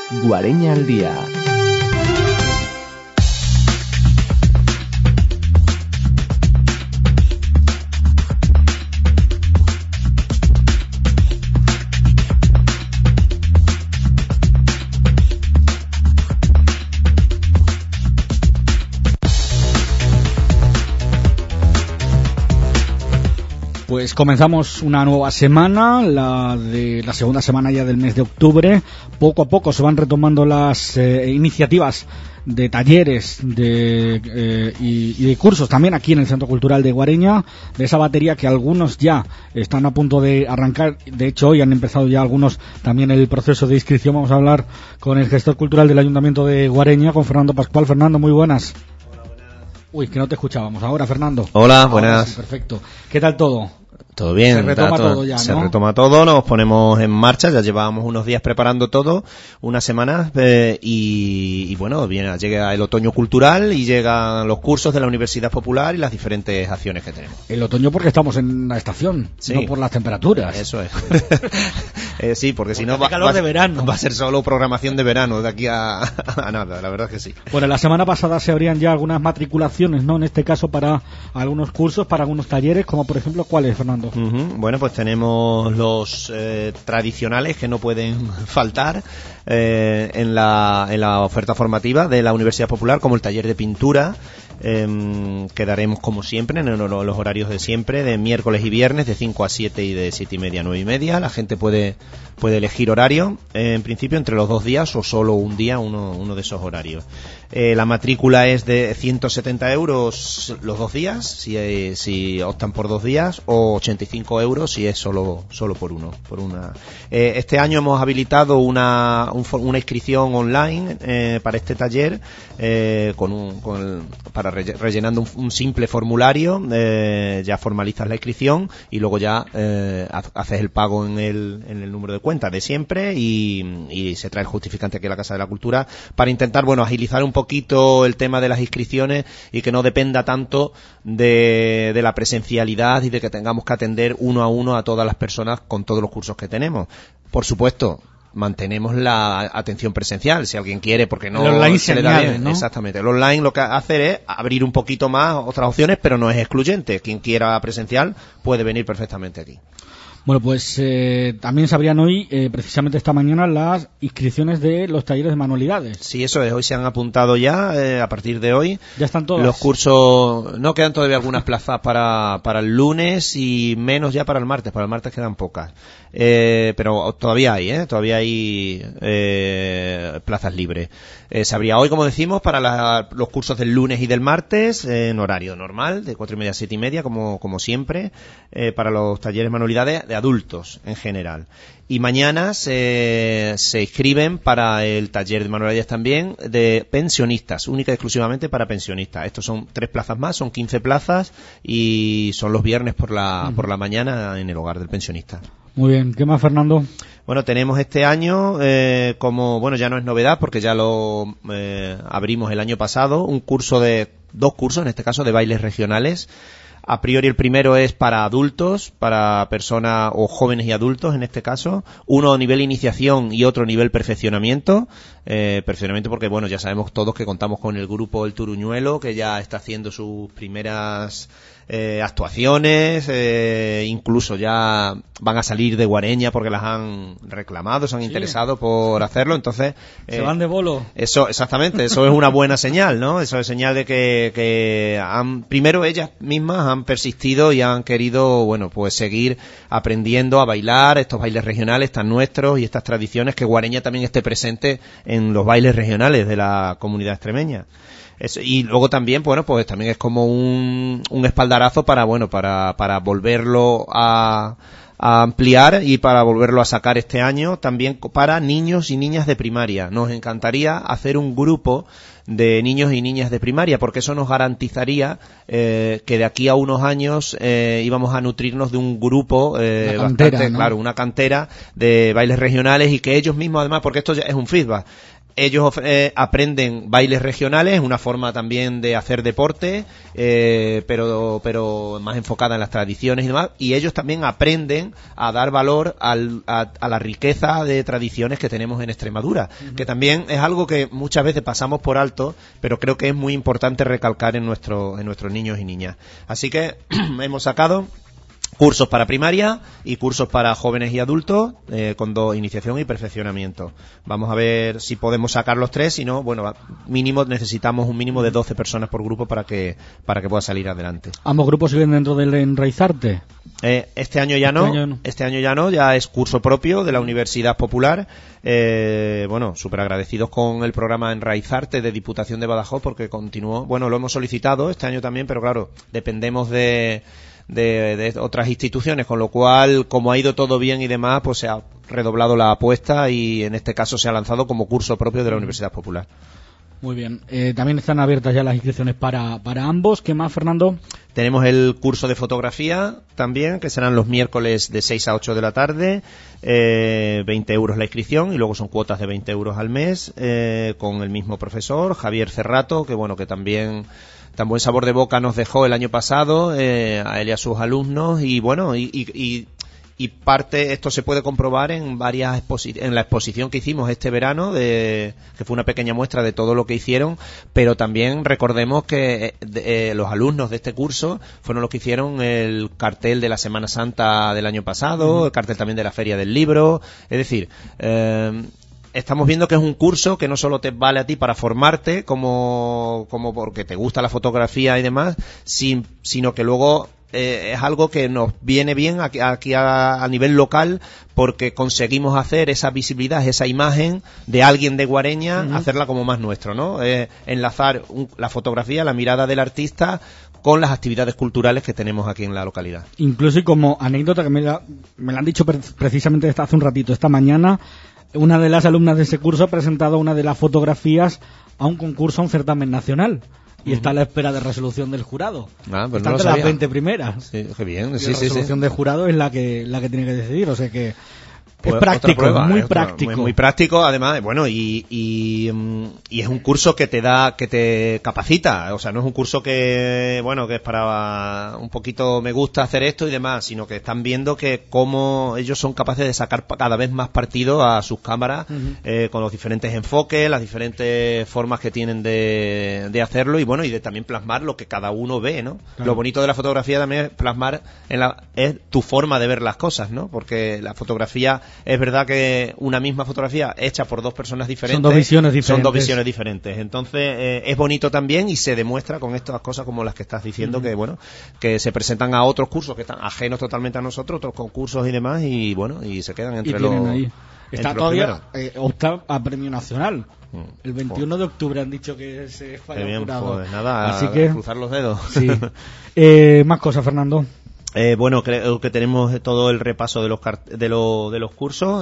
Guareña al día. Pues comenzamos una nueva semana, la segunda semana ya del mes de octubre. Poco a poco se van retomando las iniciativas de talleres y de cursos también aquí en el Centro Cultural de Guareña, de esa batería que algunos ya están a punto de arrancar. De hecho, hoy han empezado ya algunos también el proceso de inscripción. Vamos a hablar con el gestor cultural del Ayuntamiento de Guareña, con Fernando Pascual. Fernando, muy buenas. Uy, que no te escuchábamos. Ahora, Fernando. Hola, buenas. Sí, perfecto. ¿Qué tal todo? Todo bien. Se retoma todo ya, ¿no? Se retoma todo, nos ponemos en marcha, ya llevábamos unos días preparando todo, unas semanas, y bueno, llega el otoño cultural y llegan los cursos de la Universidad Popular y las diferentes acciones que tenemos. El otoño porque estamos en la estación, sí, no por las temperaturas. Eso es. Sí, porque si no calor de verano. Va a ser solo programación de verano de aquí a nada, la verdad es que sí. Bueno, la semana pasada se abrían ya algunas matriculaciones, ¿no? En este caso para algunos cursos, para algunos talleres, como por ejemplo, ¿cuáles, Fernando? Bueno, pues tenemos los tradicionales que no pueden faltar en la oferta formativa de la Universidad Popular, como el taller de pintura, que daremos como siempre en los horarios de siempre, de miércoles y viernes de 5 a 7 y de 7 y media a 9 y media. La gente puede elegir horario, en principio entre los 2 días o solo un día, uno de esos horarios. La matrícula es de 170 euros los 2 días, si optan por 2 días, o 85 euros si es solo por una. Este año hemos habilitado una inscripción online para este taller, rellenando un simple formulario. Ya formalizas la inscripción y luego ya haces el pago en el número de cuenta de siempre, y se trae el justificante aquí a la Casa de la Cultura para intentar, agilizar un poquito el tema de las inscripciones y que no dependa tanto de la presencialidad y de que tengamos que atender uno a uno a todas las personas con todos los cursos que tenemos. Por supuesto, mantenemos la atención presencial, si alguien quiere, porque no online se le da bien, ¿no? Exactamente. El online lo que hace es abrir un poquito más otras opciones, pero no es excluyente. Quien quiera presencial puede venir perfectamente aquí. Bueno, pues también se abrían hoy, precisamente esta mañana, las inscripciones de los talleres de manualidades. Sí, eso es. Hoy se han apuntado ya, a partir de hoy. ¿Ya están todas? Los cursos, no quedan todavía algunas plazas para el lunes y menos ya para el martes. Para el martes quedan pocas. Pero todavía hay plazas libres. Se abría hoy, como decimos, para los cursos del lunes y del martes, en horario normal, de 4 y media a 7 y media, como siempre, para los talleres manualidades de adultos en general. Y mañana se inscriben para el taller de manualidades también de pensionistas, única y exclusivamente para pensionistas. Estos son 3 plazas más, son 15 plazas, y son los viernes por la mañana en el hogar del pensionista. Muy bien. ¿Qué más, Fernando? Bueno, tenemos este año, ya no es novedad porque ya lo abrimos el año pasado, dos cursos, en este caso de bailes regionales. A priori el primero es para adultos, para personas o jóvenes y adultos en este caso. Uno nivel iniciación y otro nivel perfeccionamiento. Perfeccionamiento porque, ya sabemos todos que contamos con el grupo El Turuñuelo, que ya está haciendo sus primeras actuaciones, incluso ya van a salir de Guareña porque las han reclamado, se han interesado por hacerlo. Entonces se van de bolo. Eso, exactamente, eso es una buena señal, ¿no? Eso es señal de que primero ellas mismas han persistido y han querido, seguir aprendiendo a bailar estos bailes regionales tan nuestros y estas tradiciones, que Guareña también esté presente en los bailes regionales de la comunidad extremeña. Y luego también, también es como un espaldarazo para volverlo a ampliar y para volverlo a sacar este año también para niños y niñas de primaria. Nos encantaría hacer un grupo de niños y niñas de primaria, porque eso nos garantizaría que de aquí a unos años íbamos a nutrirnos de un grupo una cantera, ¿no? Claro, una cantera de bailes regionales, y que ellos mismos, además, porque esto ya es un feedback, ellos aprenden bailes regionales, una forma también de hacer deporte, pero más enfocada en las tradiciones y demás, y ellos también aprenden a dar valor a la riqueza de tradiciones que tenemos en Extremadura, que también es algo que muchas veces pasamos por alto, pero creo que es muy importante recalcar en nuestros niños y niñas. Así que hemos sacado cursos para primaria y cursos para jóvenes y adultos, con 2, iniciación y perfeccionamiento. Vamos a ver si podemos sacar los 3, si no, bueno, necesitamos un mínimo de 12 personas por grupo para que pueda salir adelante. ¿Ambos grupos siguen dentro del Enraizarte? Este año ya no, ya es curso propio de la Universidad Popular. Bueno, súper agradecidos con el programa Enraizarte de Diputación de Badajoz, porque continuó, bueno, lo hemos solicitado este año también, pero claro, dependemos de otras instituciones, con lo cual, como ha ido todo bien y demás, pues se ha redoblado la apuesta y en este caso se ha lanzado como curso propio de la Universidad Popular. Muy bien. También están abiertas ya las inscripciones para ambos. ¿Qué más, Fernando? Tenemos el curso de fotografía también, que serán los miércoles de 6 a 8 de la tarde, 20 euros la inscripción, y luego son cuotas de 20 euros al mes, con el mismo profesor, Javier Cerrato, que bueno, que también tan buen sabor de boca nos dejó el año pasado, a él y a sus alumnos, y bueno, y parte, esto se puede comprobar en en la exposición que hicimos este verano, que fue una pequeña muestra de todo lo que hicieron, pero también recordemos que los alumnos de este curso fueron los que hicieron el cartel de la Semana Santa del año pasado, el cartel también de la Feria del Libro, es decir, estamos viendo que es un curso que no solo te vale a ti para formarte, como porque te gusta la fotografía y demás, sino que luego es algo que nos viene bien aquí a nivel local, porque conseguimos hacer esa visibilidad, esa imagen de alguien de Guareña, hacerla como más nuestro, ¿no? Enlazar la fotografía, la mirada del artista con las actividades culturales que tenemos aquí en la localidad. Incluso, y como anécdota que me la han dicho precisamente hace un ratito, esta mañana, una de las alumnas de ese curso ha presentado una de las fotografías a un concurso, a un certamen nacional. Y está a la espera de resolución del jurado. Pues está entre las 20 primeras. Sí, qué bien. Y la resolución del jurado es la que tiene que decidir. O sea que es práctico, prueba, muy práctico. Muy práctico, además, bueno, y es un curso que te capacita. O sea, no es un curso que es para un poquito me gusta hacer esto y demás, sino que están viendo que cómo ellos son capaces de sacar cada vez más partido a sus cámaras, con los diferentes enfoques, las diferentes formas que tienen de hacerlo, y bueno, y de también plasmar lo que cada uno ve, ¿no? Claro. Lo bonito de la fotografía también es plasmar es tu forma de ver las cosas, ¿no? Porque la fotografía, es verdad que una misma fotografía hecha por 2 personas diferentes son 2 visiones diferentes. Entonces es bonito también, y se demuestra con estas cosas como las que estás diciendo, que bueno, que se presentan a otros cursos que están ajenos totalmente a nosotros, otros concursos y demás, y bueno, y se quedan entre los ahí. Está todavía opta a premio nacional. El 21 de octubre han dicho que se falla el jurado. Pues nada, así que cruzar los dedos. Sí. Más cosas, Fernando. Bueno, creo que tenemos todo el repaso de los cursos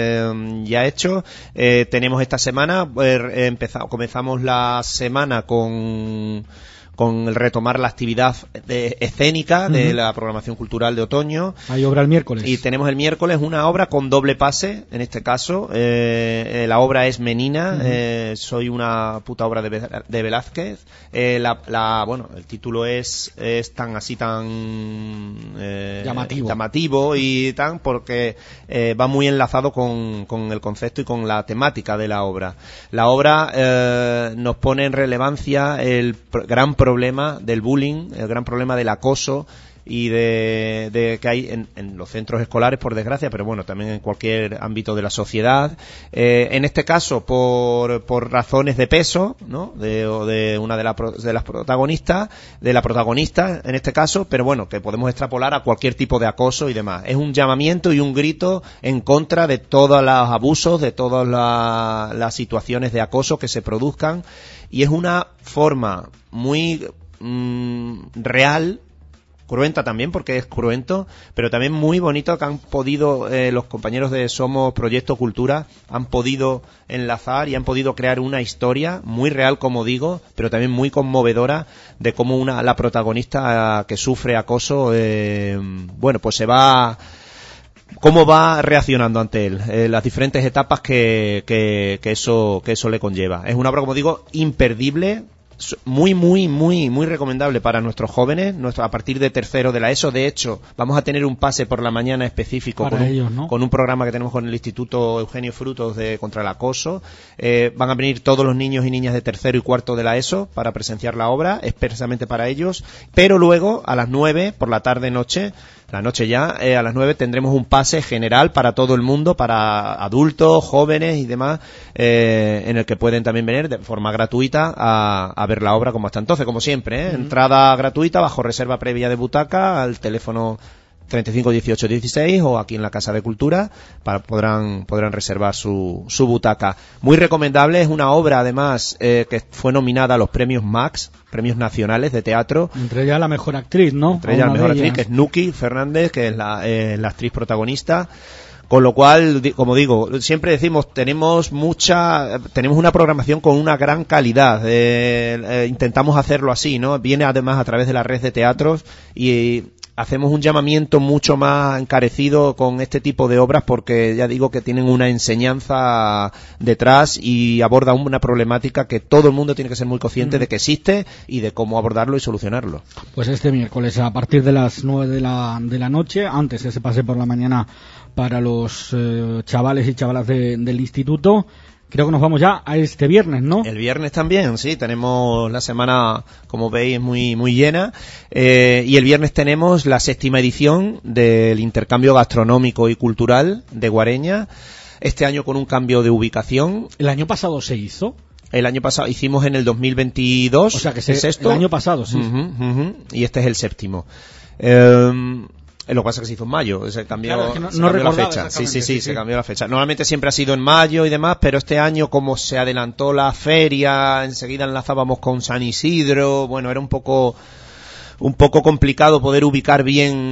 ya hecho. Tenemos esta semana, comenzamos la semana con el retomar la actividad escénica de la programación cultural de otoño. Hay obra el miércoles. Y tenemos el miércoles una obra con doble pase, en este caso. La obra es Menina, soy una puta obra de Velázquez. Bueno, el título es tan llamativo y tan, porque va muy enlazado con el concepto y con la temática de la obra. La obra nos pone en relevancia el gran problema del bullying, el gran problema del acoso y de que hay en los centros escolares, por desgracia, pero bueno, también en cualquier ámbito de la sociedad. En este caso, por razones de peso, ¿no? De una de las protagonistas, de la protagonista, en este caso, pero bueno, que podemos extrapolar a cualquier tipo de acoso y demás. Es un llamamiento y un grito en contra de todos los abusos, de todas las situaciones de acoso que se produzcan, y es una forma muy real, cruenta también, porque es cruento, pero también muy bonito, que han podido los compañeros de Somos Proyecto Cultura han podido enlazar y han podido crear una historia muy real, como digo, pero también muy conmovedora, de cómo la protagonista que sufre acoso, bueno, pues se va cómo va reaccionando ante él, las diferentes etapas que eso le conlleva. Es una obra, como digo, imperdible, muy recomendable para nuestros jóvenes, a partir de tercero de la ESO. De hecho, vamos a tener un pase por la mañana específico con un programa que tenemos con el Instituto Eugenio Frutos contra el acoso. Van a venir todos los niños y niñas de tercero y cuarto de la ESO para presenciar la obra, expresamente para ellos. Pero luego, a las 9, por la tarde-noche, a las 9 tendremos un pase general para todo el mundo, para adultos, jóvenes y demás, en el que pueden también venir de forma gratuita a ver la obra como hasta entonces, como siempre, entrada gratuita bajo reserva previa de butaca al teléfono 35 18 16 o aquí en la Casa de Cultura podrán reservar su butaca. Muy recomendable, es una obra además que fue nominada a los premios Max, premios nacionales de teatro. Entre ellas la mejor actriz, ¿no? Entre ellas la mejor actriz, que es Nuki Fernández, que es la actriz protagonista. Con lo cual, como digo, siempre decimos, tenemos una programación con una gran calidad. Intentamos hacerlo así, ¿no? Viene además a través de la red de teatros y hacemos un llamamiento mucho más encarecido con este tipo de obras porque ya digo que tienen una enseñanza detrás y abordan una problemática que todo el mundo tiene que ser muy consciente de que existe y de cómo abordarlo y solucionarlo. Pues este miércoles a partir de las 9 de la noche, antes de ese pase por la mañana para los chavales y chavalas del instituto. Creo que nos vamos ya a este viernes, ¿no? El viernes también, sí, tenemos la semana, como veis, muy llena, y el viernes tenemos la 6ª edición del intercambio gastronómico y cultural de Guareña, este año con un cambio de ubicación. ¿El año pasado se hizo? El año pasado hicimos en el 2022, o sea que el sexto. El año pasado, sí. Y este es el 7º. Lo que pasa es que se hizo en mayo, se cambió, claro, es que se cambió la fecha. Sí, Se cambió la fecha. Normalmente siempre ha sido en mayo y demás, pero este año, como se adelantó la feria, enseguida enlazábamos con San Isidro, bueno, era un poco complicado poder ubicar bien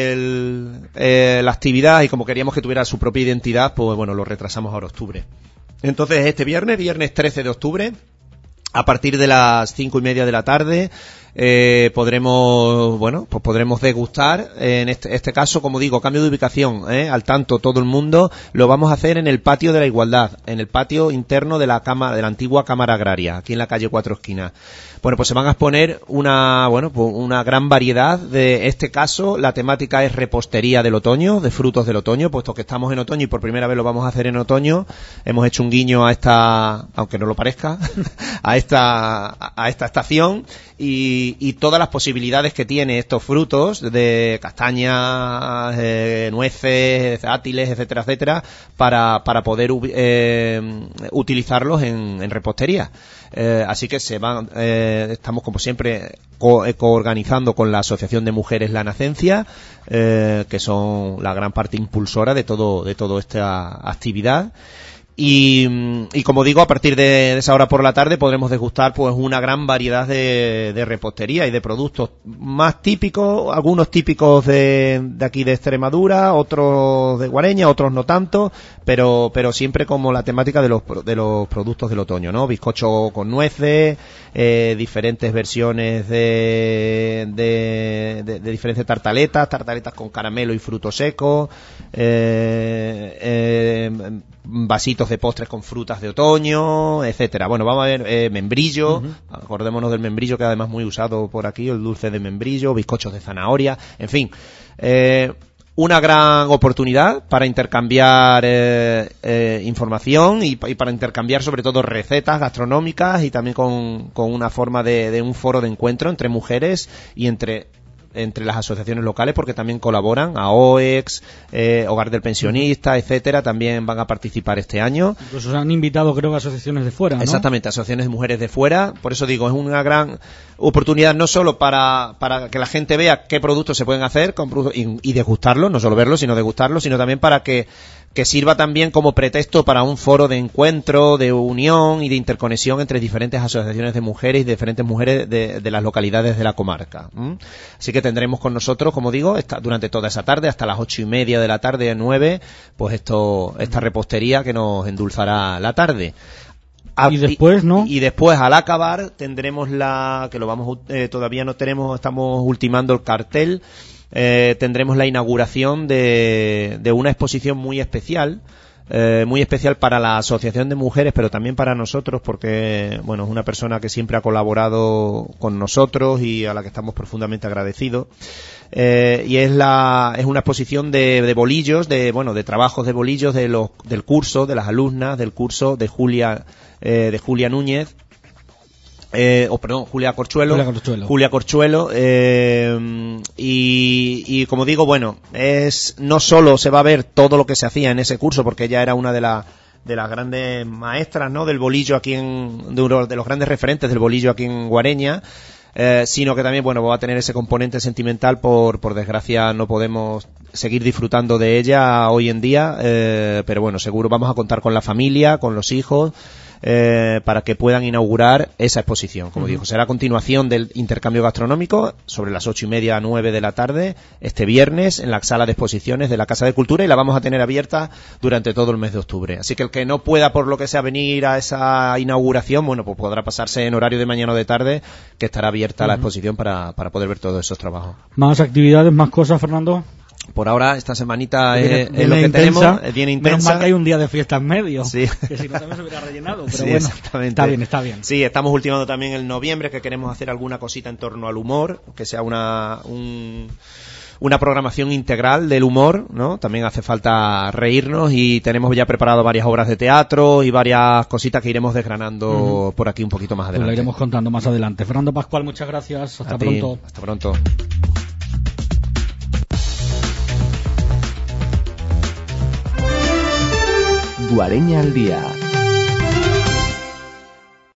la actividad, y como queríamos que tuviera su propia identidad, pues bueno, lo retrasamos ahora a octubre. Entonces, este viernes 13 de octubre, a partir de las 5:30 de la tarde, podremos degustar, en este caso, como digo, cambio de ubicación, al tanto todo el mundo, lo vamos a hacer en el patio de la Igualdad, en el patio interno de la antigua Cámara Agraria, aquí en la calle Cuatro Esquinas. Bueno, pues se van a exponer una gran variedad. De este caso, la temática es repostería del otoño, de frutos del otoño, puesto que estamos en otoño y por primera vez lo vamos a hacer en otoño. Hemos hecho un guiño a esta, aunque no lo parezca, a esta estación y todas las posibilidades que tiene estos frutos de castañas, nueces, dátiles, etcétera, para poder utilizarlos en repostería. Así que estamos como siempre coorganizando con la Asociación de Mujeres La Nacencia, que son la gran parte impulsora de toda esta actividad. Y como digo, a partir de esa hora por la tarde podremos degustar pues una gran variedad de repostería y de productos más típicos, algunos típicos de aquí de Extremadura, otros de Guareña, otros no tanto, pero siempre como la temática de los productos del otoño, ¿no? Bizcocho con nueces, diferentes versiones de diferentes tartaletas con caramelo y frutos secos, vasitos de postres con frutas de otoño, etcétera. Bueno, vamos a ver membrillo, acordémonos del membrillo, que además muy usado por aquí, el dulce de membrillo, bizcochos de zanahoria, en fin, una gran oportunidad para intercambiar información y para intercambiar sobre todo recetas gastronómicas y también con una forma de un foro de encuentro entre mujeres y entre las asociaciones locales, porque también colaboran AOEX, Hogar del Pensionista, etcétera, también van a participar este año. Incluso se han invitado, creo, a asociaciones de fuera, ¿no? Exactamente, asociaciones de mujeres de fuera. Por eso digo, es una gran oportunidad no solo para que la gente vea qué productos se pueden hacer y degustarlos, no solo verlos, sino degustarlos, sino también para que sirva también como pretexto para un foro de encuentro, de unión y de interconexión entre diferentes asociaciones de mujeres y diferentes mujeres de las localidades de la comarca. Así que tendremos con nosotros, como digo, durante toda esa tarde, hasta las 8:30 de la tarde, 9, pues esta repostería que nos endulzará la tarde. Y después, ¿no? Y después, al acabar, tendremos todavía no tenemos, estamos ultimando el cartel tendremos la inauguración de una exposición muy especial para la Asociación de Mujeres, pero también para nosotros, porque bueno, es una persona que siempre ha colaborado con nosotros y a la que estamos profundamente agradecidos. Y es una exposición de bolillos, de trabajos de bolillos del curso, de las alumnas del curso de Julia Núñez. Julia Corchuelo. Y como digo, bueno, no solo se va a ver todo lo que se hacía en ese curso, porque ella era una de las grandes maestras, ¿no?, del bolillo aquí de uno de los grandes referentes del bolillo aquí en Guareña, sino que también, bueno, va a tener ese componente sentimental. Por desgracia no podemos seguir disfrutando de ella hoy en día, pero bueno, seguro vamos a contar con la familia, con los hijos, para que puedan inaugurar esa exposición. Como digo, será a continuación del intercambio gastronómico sobre las 8:30 a 9 de la tarde este viernes en la sala de exposiciones de la Casa de Cultura, y la vamos a tener abierta durante todo el mes de octubre. Así que el que no pueda, por lo que sea, venir a esa inauguración, bueno, pues podrá pasarse en horario de mañana o de tarde, que estará abierta la exposición para poder ver todos esos trabajos. ¿Más actividades, más cosas, Fernando? Por ahora, esta semanita es lo que intensa, tenemos, es bien intensa. Menos mal que hay un día de fiesta en medio, sí. Que si no también se hubiera rellenado, pero sí, bueno, exactamente. Está bien. Sí, estamos ultimando también el noviembre, que queremos hacer alguna cosita en torno al humor, que sea una programación integral del humor, ¿no? También hace falta reírnos, y tenemos ya preparado varias obras de teatro y varias cositas que iremos desgranando por aquí un poquito más adelante. Pues lo iremos contando más adelante. Fernando Pascual, muchas gracias. Hasta pronto. Hasta pronto. Guareña al día.